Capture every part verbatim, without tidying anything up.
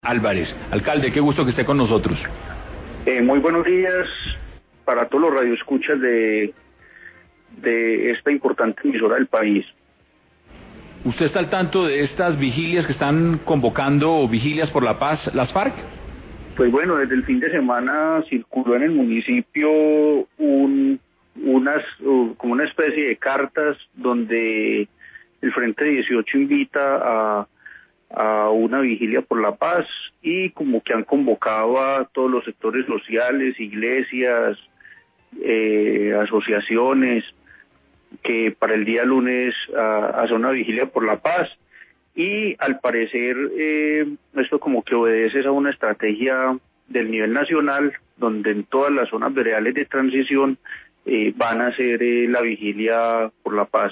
Álvarez. Alcalde, qué gusto que esté con nosotros. Eh, muy buenos días para todos los radioescuchas de, de esta importante emisora del país. ¿Usted está al tanto de estas vigilias que están convocando, o vigilias por la paz, las FARC? Pues bueno, desde el fin de semana circuló en el municipio un, unas, uh, como una especie de cartas donde el Frente dieciocho invita a, a una vigilia por la paz y como que han convocado a todos los sectores sociales, iglesias, eh, asociaciones, que para el día lunes a, hacer una vigilia por la paz. Y al parecer eh, esto como que obedece a una estrategia del nivel nacional, donde en todas las zonas veredales de transición eh, van a hacer eh, la vigilia por la paz.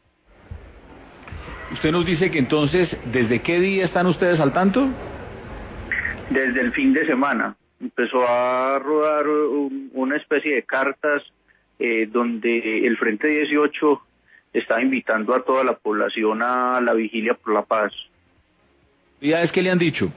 Usted nos dice que entonces, ¿desde qué día están ustedes al tanto? Desde el fin de semana. Empezó a rodar un, una especie de cartas eh, donde el Frente dieciocho está invitando a toda la población a la vigilia por la paz. ¿Autoridades qué le han dicho?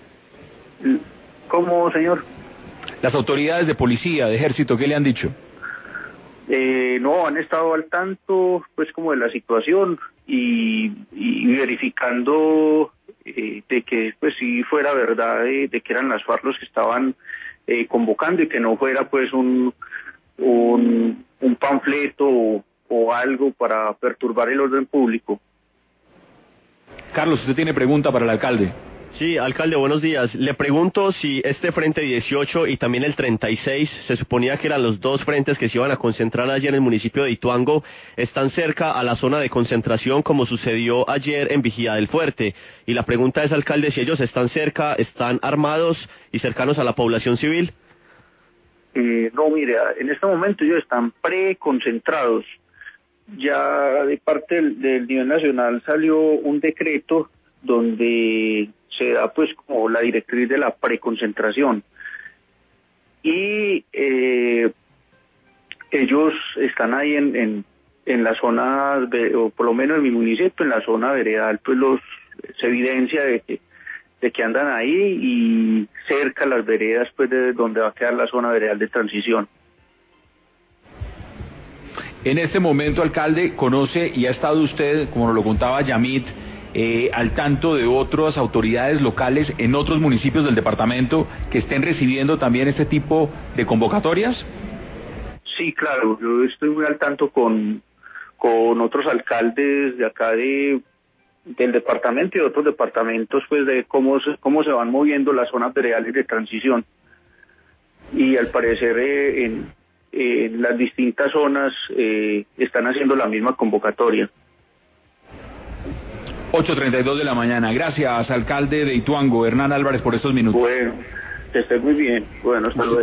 ¿Cómo, señor? Las autoridades de policía, de ejército, ¿qué le han dicho? Eh, no, han estado al tanto, pues, como de la situación y, y verificando eh, de que, pues, si fuera verdad de, de que eran las FARC los que estaban eh, convocando y que no fuera, pues, un, un, un panfleto o, o algo para perturbar el orden público. Carlos, usted tiene pregunta para el alcalde. Sí, alcalde, buenos días. Le pregunto si este Frente dieciocho y también el treinta y seis, se suponía que eran los dos frentes que se iban a concentrar ayer en el municipio de Ituango, están cerca a la zona de concentración como sucedió ayer en Vigía del Fuerte. Y la pregunta es, alcalde, si ellos están cerca, están armados y cercanos a la población civil. Eh, no, mire, en este momento ellos están preconcentrados. Ya de parte del, del nivel nacional salió un decreto donde se da pues como la directriz de la preconcentración y eh, ellos están ahí en, en, en la zona, de, o por lo menos en mi municipio, en la zona veredal, pues los se evidencia de que, de que andan ahí y cerca las veredas pues de donde va a quedar la zona veredal de transición. En este momento, alcalde, conoce y ha estado usted, como nos lo contaba Yamit, eh, al tanto de otras autoridades locales en otros municipios del departamento que estén recibiendo también este tipo de convocatorias. Sí, claro, yo estoy muy al tanto con, con otros alcaldes de acá de, del departamento y de otros departamentos, pues de cómo se, cómo se van moviendo las zonas veredales de transición. Y al parecer eh, en, en las distintas zonas eh, están haciendo la misma convocatoria. ocho treinta y dos de la mañana. Gracias, alcalde de Ituango, Hernán Álvarez, por estos minutos. Bueno, que esté muy bien. Bueno, hasta luego.